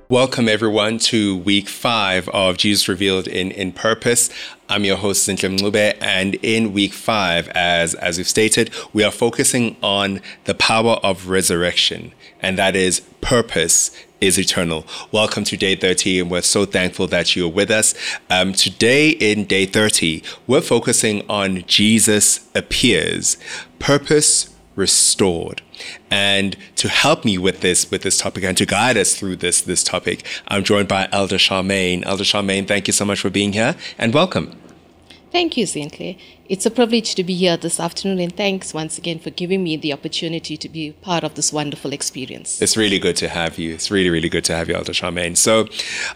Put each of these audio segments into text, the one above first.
Welcome, everyone, to week 5 of Jesus Revealed in Purpose. I'm your host, Zintle Mngube, and in week 5, as we've stated, we are focusing on the power of resurrection, and that is purpose is eternal. Welcome to day 30, and we're so thankful that you're with us. Today, in day 30, we're focusing on Jesus appears, purpose restored. And to help me with this topic and to guide us through this topic, I'm joined by Elder Charmaine. Elder Charmaine, thank you so much for being here and welcome. Thank you, Zintle. It's a privilege to be here this afternoon, and thanks once again for giving me the opportunity to be part of this wonderful experience. It's really good to have you. It's really, really good to have you, Elder Charmaine. So,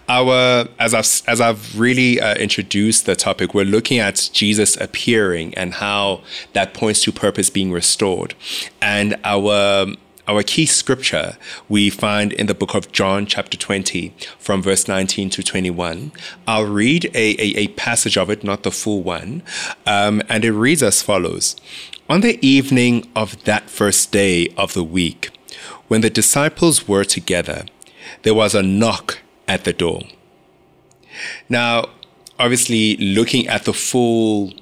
as I've really introduced the topic, we're looking at Jesus appearing and how that points to purpose being restored. And our key scripture we find in the book of John, chapter 20, from verse 19 to 21. I'll read a passage of it, not the full one, and it reads as follows. On the evening of that first day of the week, when the disciples were together, there was a knock at the door. Now, obviously, looking at the full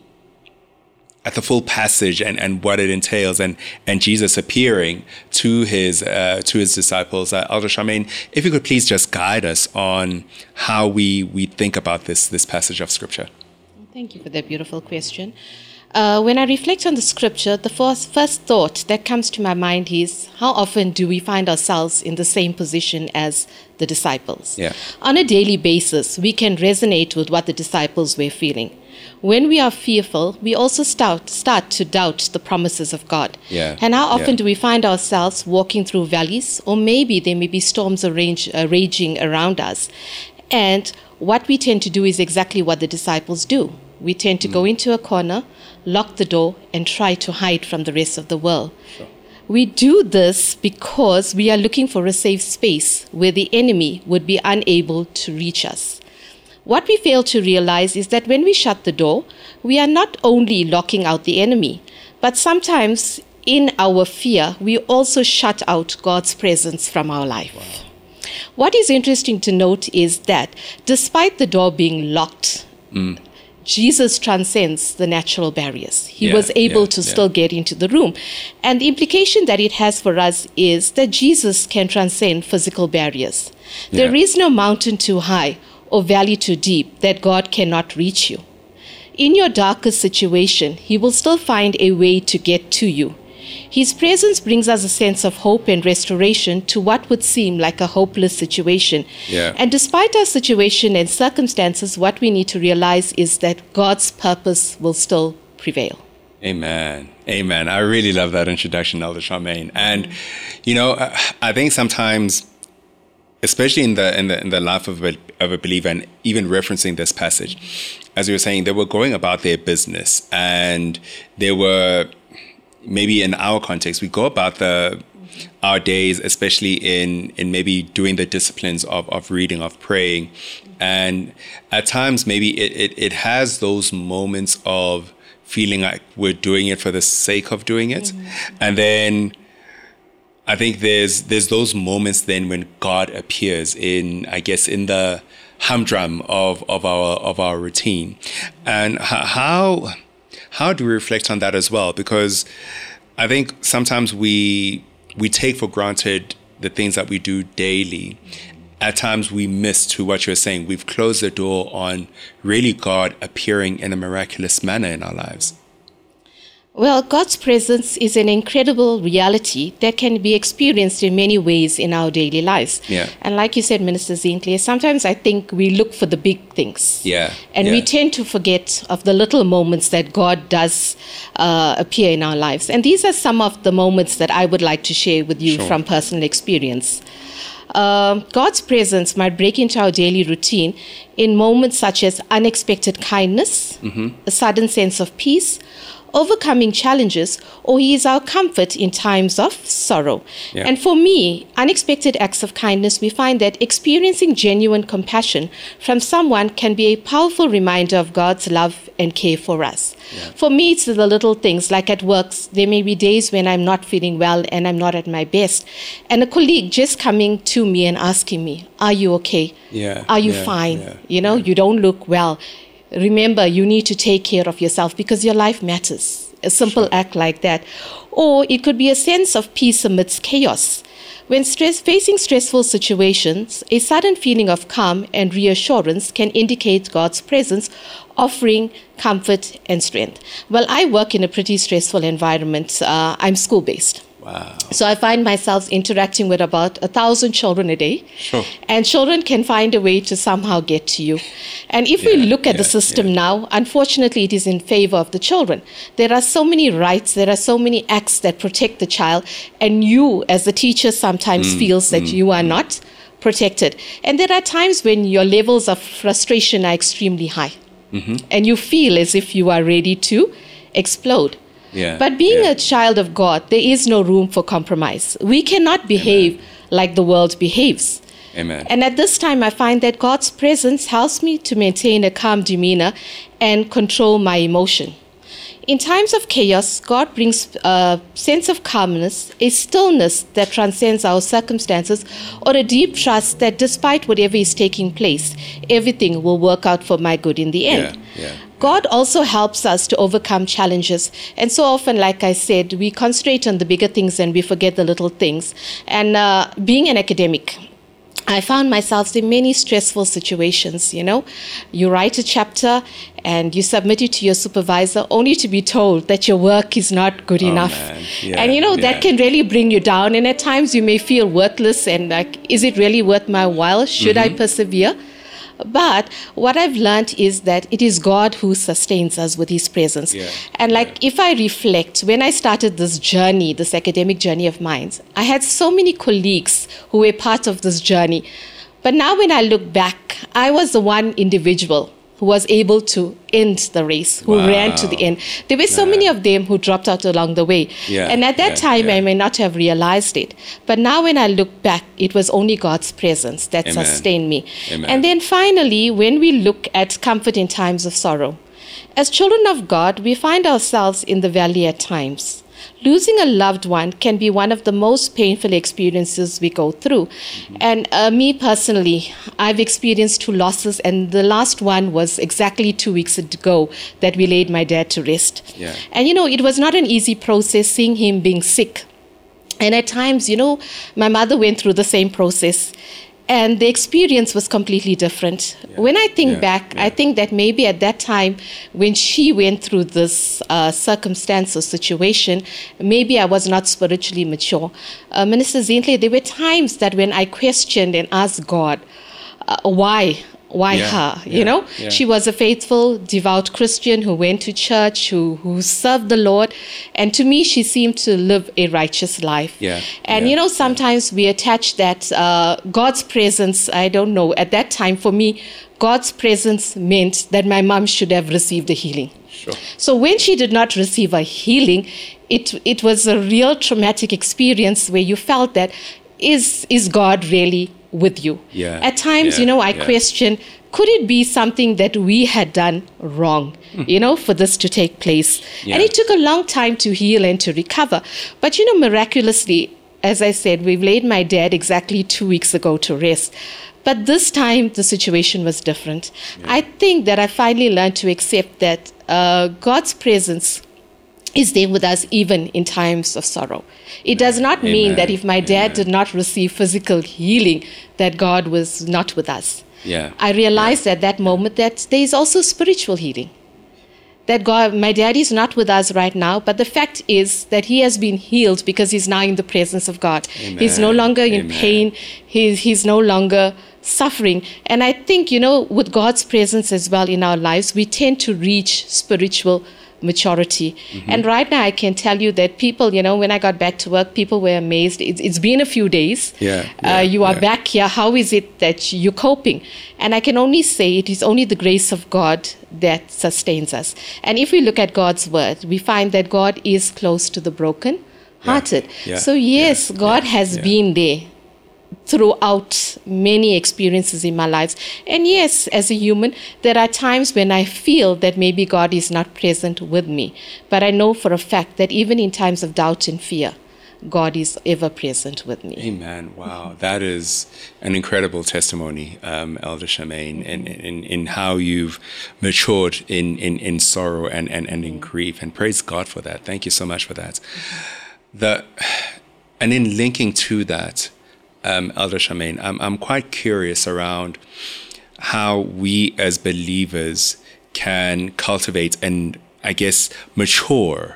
passage and what it entails and Jesus appearing to his disciples. Elder Charmaine, if you could please just guide us on how we think about this passage of scripture. Thank you for that beautiful question. When I reflect on the scripture, the first thought that comes to my mind is how often do we find ourselves in the same position as the disciples? Yeah. On a daily basis, we can resonate with what the disciples were feeling. When we are fearful, we also start to doubt the promises of God. Yeah. And how often do we find ourselves walking through valleys, or maybe there may be storms raging around us? And what we tend to do is exactly what the disciples do. We tend to go into a corner, lock the door, and try to hide from the rest of the world. Sure. We do this because we are looking for a safe space where the enemy would be unable to reach us. What we fail to realize is that when we shut the door, we are not only locking out the enemy, but sometimes in our fear, we also shut out God's presence from our life. Wow. What is interesting to note is that despite the door being locked, Jesus transcends the natural barriers. He was able to still get into the room. And the implication that it has for us is that Jesus can transcend physical barriers. Yeah. There is no mountain too high or valley too deep that God cannot reach you. In your darkest situation, He will still find a way to get to you. His presence brings us a sense of hope and restoration to what would seem like a hopeless situation. Yeah. And despite our situation and circumstances, what we need to realize is that God's purpose will still prevail. Amen. Amen. I really love that introduction, Elder Charmaine. And, I think sometimes, especially in the life of a believer, and even referencing this passage, as you were saying, they were going about their business, and they were, maybe in our context, we go about our days, especially in maybe doing the disciplines of reading, of praying, and at times maybe it has those moments of feeling like we're doing it for the sake of doing it, and then I think there's those moments then when God appears in the humdrum of our routine. And how do we reflect on that as well? Because I think sometimes we take for granted the things that we do daily. At times we miss, to what you're saying, we've closed the door on really God appearing in a miraculous manner in our lives. Well, God's presence is an incredible reality that can be experienced in many ways in our daily lives. Yeah. And like you said, Minister Zintle, sometimes I think we look for the big things. Yeah. And we tend to forget of the little moments that God does appear in our lives. And these are some of the moments that I would like to share with you from personal experience. God's presence might break into our daily routine in moments such as unexpected kindness, a sudden sense of peace, overcoming challenges, or he is our comfort in times of sorrow. Yeah. And for me, unexpected acts of kindness, we find that experiencing genuine compassion from someone can be a powerful reminder of God's love and care for us. Yeah. For me, it's the little things, like at work, there may be days when I'm not feeling well and I'm not at my best. And a colleague just coming to me and asking me, are you okay? Yeah. Are you Yeah. fine? Yeah. You know, you don't look well. Remember, you need to take care of yourself because your life matters. A simple act like that. Or it could be a sense of peace amidst chaos. When facing stressful situations, a sudden feeling of calm and reassurance can indicate God's presence, offering comfort and strength. Well, I work in a pretty stressful environment. I'm school-based. Wow. So I find myself interacting with about 1,000 children a day. Sure. And children can find a way to somehow get to you. And if we look at the system now, unfortunately, it is in favor of the children. There are so many rights, there are so many acts that protect the child, and you, as the teacher, sometimes feels that you are not protected. And there are times when your levels of frustration are extremely high. And you feel as if you are ready to explode. Yeah. But being a child of God, there is no room for compromise. We cannot behave like the world behaves. Amen. And at this time, I find that God's presence helps me to maintain a calm demeanor and control my emotion. In times of chaos, God brings a sense of calmness, a stillness that transcends our circumstances, or a deep trust that despite whatever is taking place, everything will work out for my good in the end. Yeah. God also helps us to overcome challenges. And so often, like I said, we concentrate on the bigger things and we forget the little things. And being an academic, I found myself in many stressful situations, you know. You write a chapter and you submit it to your supervisor only to be told that your work is not good enough. Man. Yeah. And, you know, that can really bring you down. And at times you may feel worthless and like, is it really worth my while? Should I persevere? But what I've learned is that it is God who sustains us with his presence. Yeah. And like, if I reflect, when I started this journey, this academic journey of mine, I had so many colleagues who were part of this journey. But now when I look back, I was the one individual who was able to end the race, who ran to the end. There were so many of them who dropped out along the way. Yeah, And at that time, I may not have realized it. But now when I look back, it was only God's presence that Amen. sustained me. Amen. And then finally, when we look at comfort in times of sorrow, as children of God, we find ourselves in the valley at times. Losing a loved one can be one of the most painful experiences we go through. And me personally, I've experienced 2 losses, and the last one was exactly 2 weeks ago that we laid my dad to rest. Yeah. And, you know, it was not an easy process seeing him being sick. And at times, you know, my mother went through the same process. And the experience was completely different. Yeah. When I think back, Yeah. I think that maybe at that time, when she went through this circumstance or situation, maybe I was not spiritually mature. Minister Zintle, there were times that when I questioned and asked God, why her? You know, she was a faithful, devout Christian who went to church, who served the Lord. And to me, she seemed to live a righteous life. Yeah. And, you know, sometimes we attach that God's presence, I don't know, at that time for me, God's presence meant that my mom should have received a healing. Sure. So when she did not receive a healing, it was a real traumatic experience where you felt that, is God really with you? Yeah. At times, Yeah. you know, I Yeah. question, could it be something that we had done wrong, you know, for this to take place? Yeah. And it took a long time to heal and to recover. But, you know, miraculously, as I said, we've laid my dad exactly 2 weeks ago to rest. But this time, the situation was different. I think that I finally learned to accept that God's presence is there with us even in times of sorrow. It does not mean that if my dad did not receive physical healing, that God was not with us. Yeah. I realized at that moment that there is also spiritual healing. That God, my dad is not with us right now, but the fact is that he has been healed because he's now in the presence of God. Amen. He's no longer in Amen. pain. He's no longer suffering. And I think, you know, with God's presence as well in our lives, we tend to reach spiritual maturity. And right now I can tell you that people, when I got back to work, people were amazed. It's been a few days. You are back here. How is it that you're coping? And I can only say it is only the grace of God that sustains us. And if we look at God's word, we find that God is close to the broken hearted. So yes, God has been there throughout many experiences in my life. And yes, as a human, there are times when I feel that maybe God is not present with me. But I know for a fact that even in times of doubt and fear, God is ever present with me. Amen. Wow. That is an incredible testimony, Elder Charmaine, in how you've matured in sorrow and in grief. And praise God for that. Thank you so much for that. And in linking to that, Elder Charmaine, I'm quite curious around how we as believers can cultivate and, I guess, mature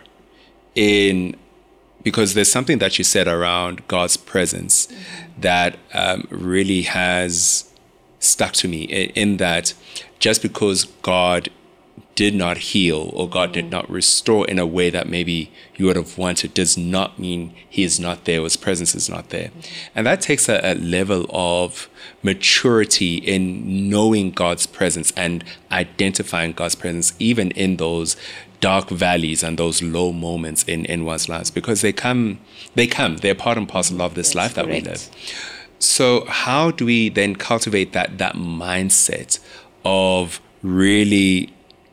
because there's something that you said around God's presence that really has stuck to me, in that just because God did not heal or God did not restore in a way that maybe you would have wanted does not mean he is not there or his presence is not there. And that takes a level of maturity in knowing God's presence and identifying God's presence even in those dark valleys and those low moments in one's lives, because they're part and parcel of this life that we live. So how do we then cultivate that mindset of really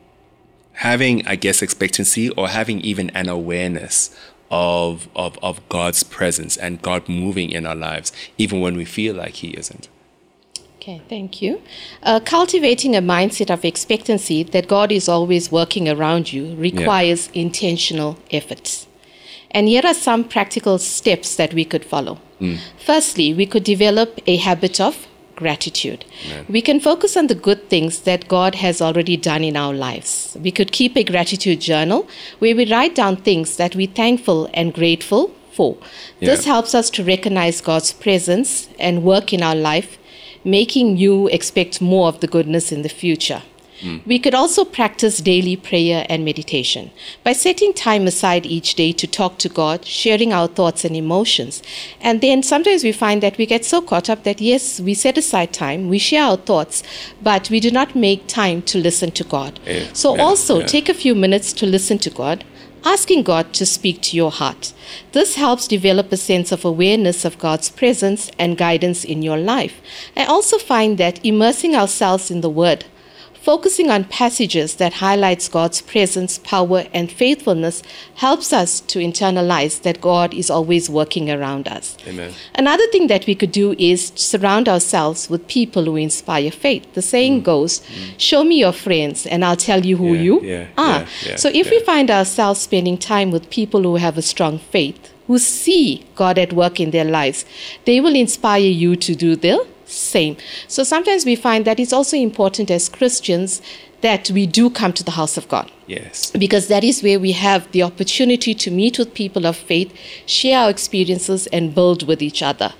having, I guess, expectancy, or having even an awareness of God's presence and God moving in our lives, even when we feel like he isn't? Okay, thank you. Cultivating a mindset of expectancy that God is always working around you requires intentional efforts. And here are some practical steps that we could follow. Firstly, we could develop a habit of gratitude. We can focus on the good things that God has already done in our lives. We could keep a gratitude journal where we write down things that we're thankful and grateful for. This helps us to recognize God's presence and work in our life, making you expect more of the goodness in the future. We could also practice daily prayer and meditation by setting time aside each day to talk to God, sharing our thoughts and emotions. And then sometimes we find that we get so caught up that, yes, we set aside time, we share our thoughts, but we do not make time to listen to God. Take a few minutes to listen to God, asking God to speak to your heart. This helps develop a sense of awareness of God's presence and guidance in your life. I also find that immersing ourselves in the Word, focusing on passages that highlights God's presence, power, and faithfulness helps us to internalize that God is always working around us. Amen. Another thing that we could do is surround ourselves with people who inspire faith. The saying goes, show me your friends and I'll tell you who you are. So if we find ourselves spending time with people who have a strong faith, who see God at work in their lives, they will inspire you to do the same. So sometimes we find that it's also important as Christians that we do come to the house of God. Yes. Because that is where we have the opportunity to meet with people of faith, share our experiences, and build with each other.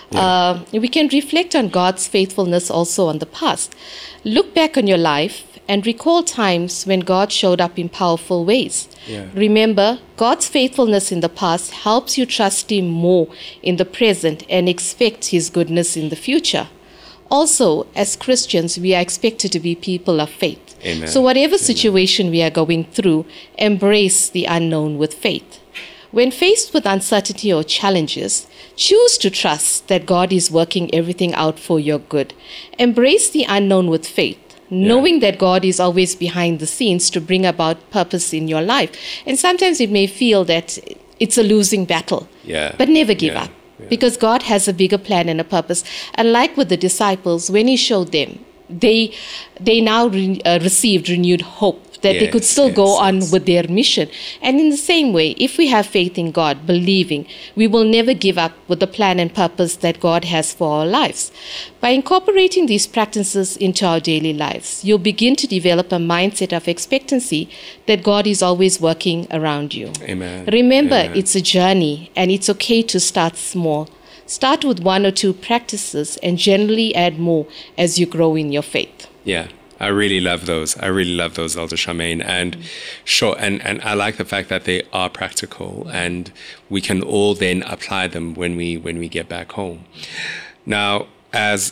We can reflect on God's faithfulness also on the past. Look back on your life and recall times when God showed up in powerful ways. Remember, God's faithfulness in the past helps you trust Him more in the present and expect His goodness in the future. Also, as Christians, we are expected to be people of faith. Amen. So whatever situation we are going through, embrace the unknown with faith. When faced with uncertainty or challenges, choose to trust that God is working everything out for your good. Embrace the unknown with faith, knowing that God is always behind the scenes to bring about purpose in your life. And sometimes it may feel that it's a losing battle, but never give up, because God has a bigger plan and a purpose. And like with the disciples, when He showed them, they now received renewed hope that they could still go on with their mission. And in the same way, if we have faith in God, believing, we will never give up with the plan and purpose that God has for our lives. By incorporating these practices into our daily lives, you'll begin to develop a mindset of expectancy that God is always working around you. Amen. Remember, it's a journey, and it's okay to start small. Start with 1 or 2 practices and generally add more as you grow in your faith. Yeah, I really love those. Elder Charmaine. And sure, and I like the fact that they are practical and we can all then apply them when we get back home. Now, as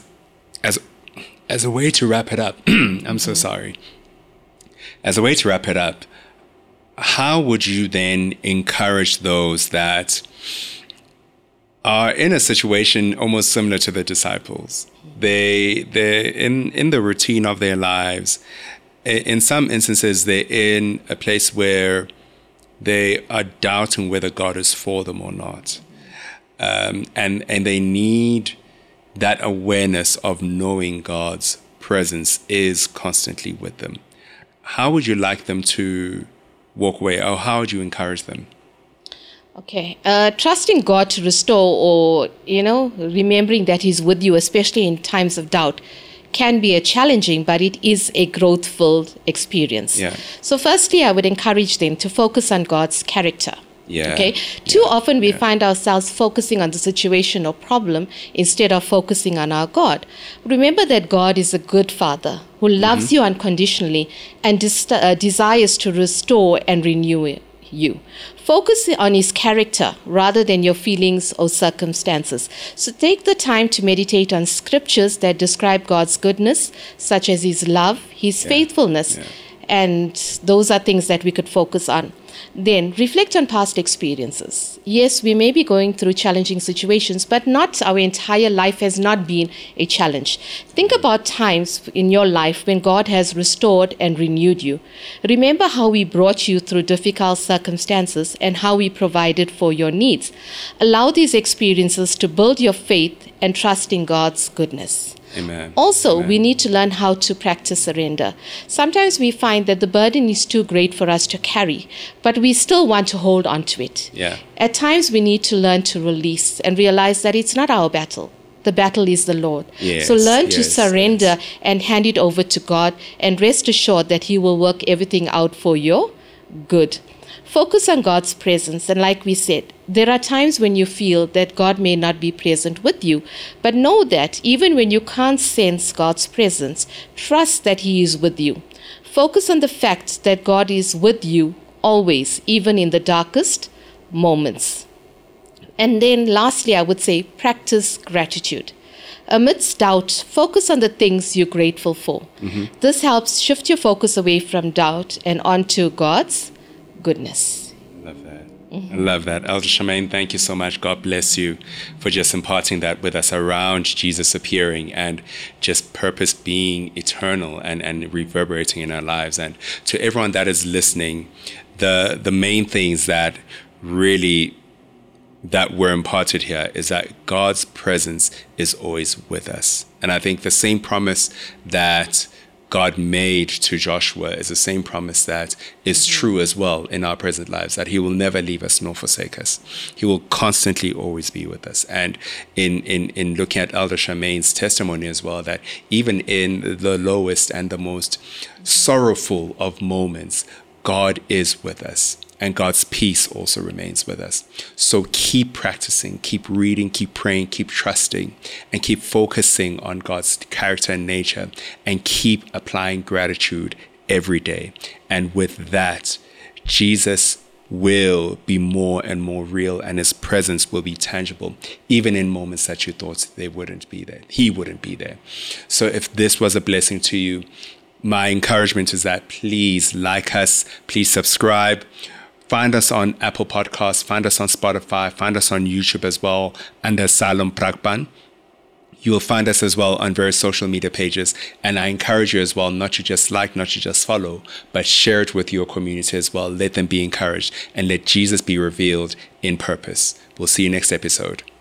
a way to wrap it up, I'm so sorry. As a way to wrap it up, how would you then encourage those that are in a situation almost similar to the disciples? They're in the routine of their lives. In some instances, they're in a place where they are doubting whether God is for them or not. And they need that awareness of knowing God's presence is constantly with them. How would you like them to walk away, or how would you encourage them? Okay. Trusting God to restore, or, remembering that He's with you, especially in times of doubt, can be a challenging, but it is a growth-filled experience. Yeah. So firstly, I would encourage them to focus on God's character. Yeah. Okay. Too often we find ourselves focusing on the situation or problem instead of focusing on our God. Remember that God is a good Father who loves you unconditionally and desires to restore and renew you. Focus on His character rather than your feelings or circumstances. So take the time to meditate on scriptures that describe God's goodness, such as His love, His faithfulness, and those are things that we could focus on. Then reflect on past experiences. Yes, we may be going through challenging situations, but not our entire life has not been a challenge. Think about times in your life when God has restored and renewed you. Remember how He brought you through difficult circumstances and how He provided for your needs. Allow these experiences to build your faith and trust in God's goodness. Amen. Also, Amen. we need to learn how to practice surrender. Sometimes we find that the burden is too great for us to carry, but we still want to hold on to it. Yeah. At times, we need to learn to release and realize that it's not our battle. The battle is the Lord. Yes, So learn to surrender and hand it over to God, and rest assured that He will work everything out for your good. Focus on God's presence, and like we said, there are times when you feel that God may not be present with you, but know that even when you can't sense God's presence, trust that He is with you. Focus on the fact that God is with you always, even in the darkest moments. And then lastly, I would say practice gratitude. Amidst doubt, focus on the things you're grateful for. This helps shift your focus away from doubt and onto God's goodness. Love that. I love that. Elder Charmaine, thank you so much. God bless you for just imparting that with us around Jesus appearing and just purpose being eternal and reverberating in our lives. And to everyone that is listening, the main things that really that were imparted here is that God's presence is always with us. And I think the same promise that God made to Joshua is the same promise that is true as well in our present lives, that He will never leave us nor forsake us. He will constantly always be with us. And in looking at Elder Charmaine's testimony as well, that even in the lowest and the most sorrowful of moments, God is with us. And God's peace also remains with us. So keep practicing, keep reading, keep praying, keep trusting, and keep focusing on God's character and nature, and keep applying gratitude every day. And with that, Jesus will be more and more real, and His presence will be tangible, even in moments that you thought they wouldn't be there. He wouldn't be there. So if this was a blessing to you, my encouragement is that please like us, please subscribe. Find us on Apple Podcasts, find us on Spotify, find us on YouTube as well, under Salom Prakpan. You will find us as well on various social media pages. And I encourage you as well not to just like, not to just follow, but share it with your community as well. Let them be encouraged and let Jesus be revealed in purpose. We'll see you next episode.